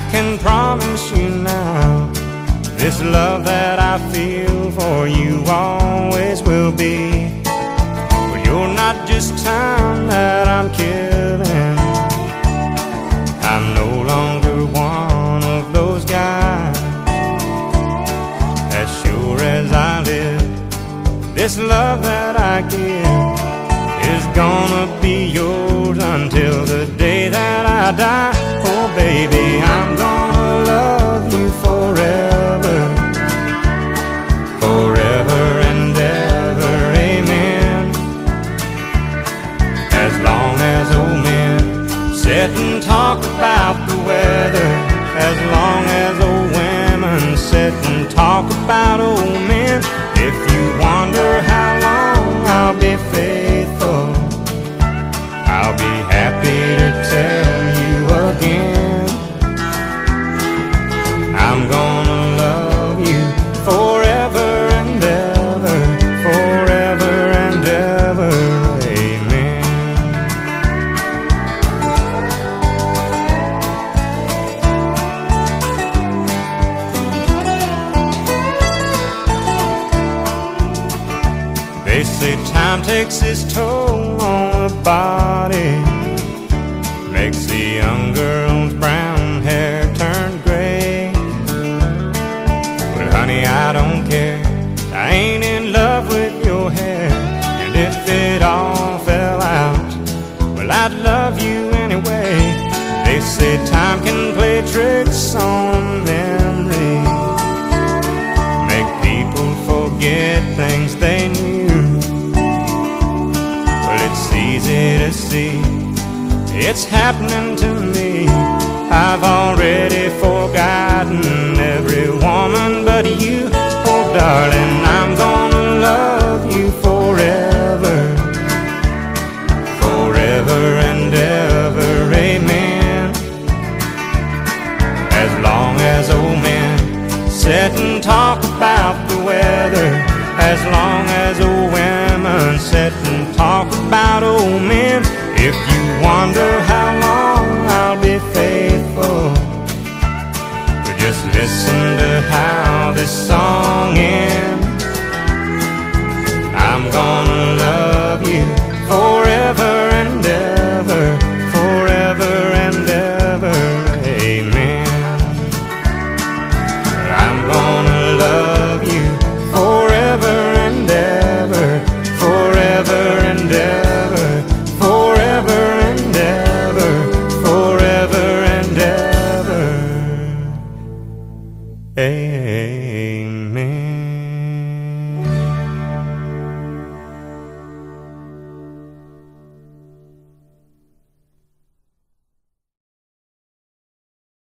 can promise you now, this love that I feel for you always will be. But you're not just time that I'm killing. I'm no longer one of those guys. As sure as I live, this love that I give is gonna be yours until the day that I die. Oh baby, I'm gonna love you forever, forever and ever, amen. As long as old men sit and talk about the weather, as long as old women sit and talk about old men. If you wonder how long I'll be faithful, I'll be happy to tell you again. I'm gonna love you forever and ever, forever and ever, amen. They say time takes its toll on the body, makes the young girl's brown hair turn gray. But honey, I don't care, I ain't in love with your hair. And if it all fell out, well, I'd love you anyway. They say time can play tricks on memory, make people forget things they knew. Well, it's easy to see, it's happening to me. I've already forgotten every woman but you. Oh darling, I'm gonna love you forever, forever and ever, amen. As long as old men sit and talk about the weather, as long